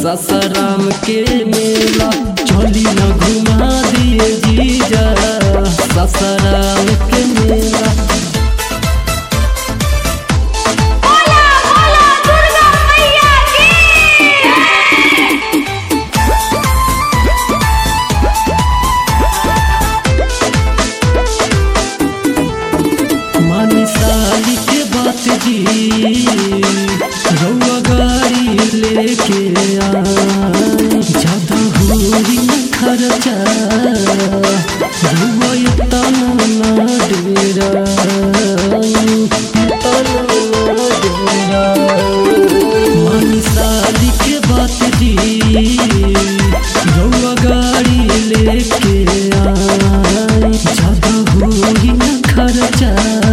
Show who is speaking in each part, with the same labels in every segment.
Speaker 1: सासाराम के मेला चली न घुमा दिए जीजा सासाराम के मेला। साली के बात जी रउआ गाड़ी लेके आई ज्यादा होई न खर्चा रउआ इतना ना डेरा मानी साली के बात जी रउआ गाड़ी लेके आई ज्यादा होई न खर्चा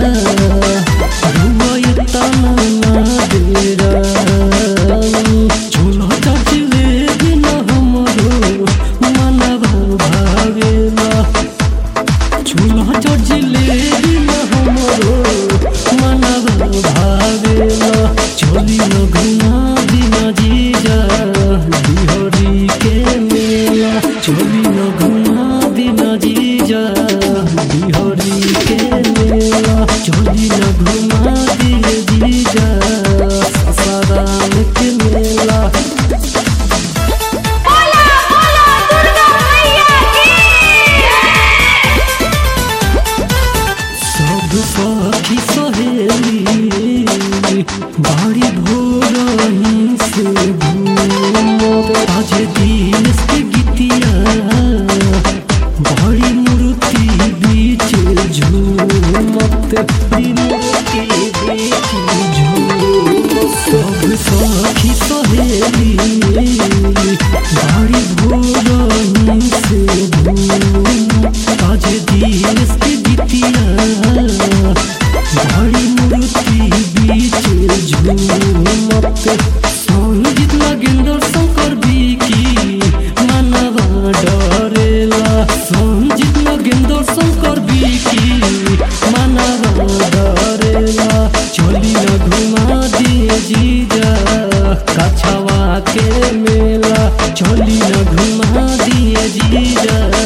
Speaker 1: चली न घुमा दिना जीजा बिहारी के मेला चली न घुमा दिना जीजा बिहारी के मेला चली न घुमा दिए जीजा सासाराम के मेला। सब सखी सहेली बाड़ी भोरही से घूमत आज दिन से गीतिया बड़ी मूर्ति बीच झूमत मूर्ति बीच झूमत सब सखी सहेली बाड़ी भोरही से घूमत आज दिन से गीतिया बड़ी मूर्ति बीच झूमत संगीत नागेंद्र शंकर बीकी मनवा डरेला संगीत नागेंद्र शंकर बीकी मनवा डरेला चली न घुमा दिए जीजा कछवा के मेला चली न घुमा दिए जीजा